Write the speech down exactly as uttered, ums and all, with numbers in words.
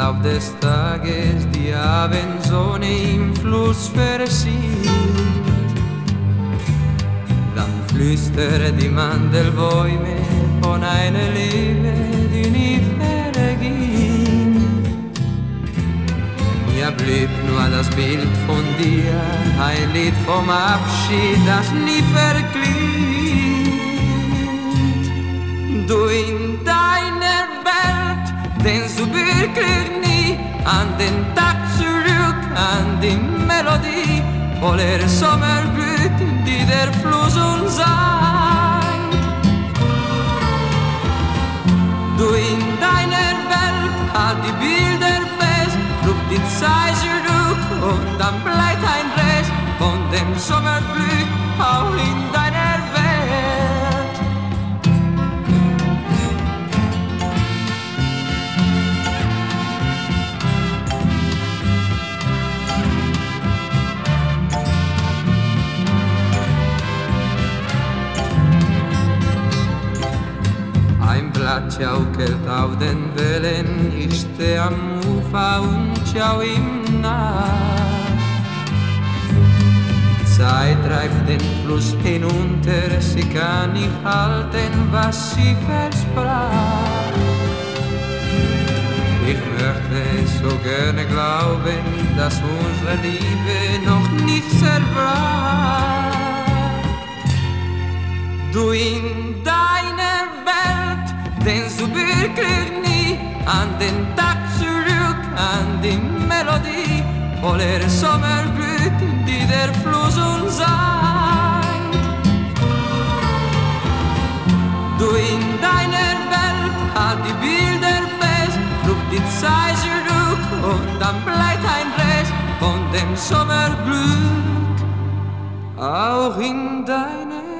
Lauf des Tages die Abendsonne im Fluss versieht. Dann flüstert die Mandelbäume von einer Liebe, die nie vergeht. Mir blieb nur das Bild von dir, ein Lied vom Abschied, das nie verglüht. Du in deiner Welt denkst du wirklich nie an den Tag zurück, an die Melodie voller Sommerglück, die der Fluss uns sang. Du in deiner Welt halt die Bilder fest, ruft die Zeit zurück und dann bleibt ein Rest von dem Sommerglück auch in deiner Welt. Ein Blatt schaukelt auf den Wellen, ich steh am Ufer und schau ihm nach. Die Zeit treibt den Fluss hinunter, sie kann nicht halten, was sie versprach. Ich möchte so gerne glauben, dass unsere Liebe noch nicht zerbrach. Du in deiner Welt denkst du wirklich nie an den Tag zurück, an die Melodie voller Sommerglück, die der Fluss uns sang. Du in deiner Welt halt die Bilder fest, ruft die Zeit zurück und dann bleibt ein Rest von dem Sommerglück auch in deiner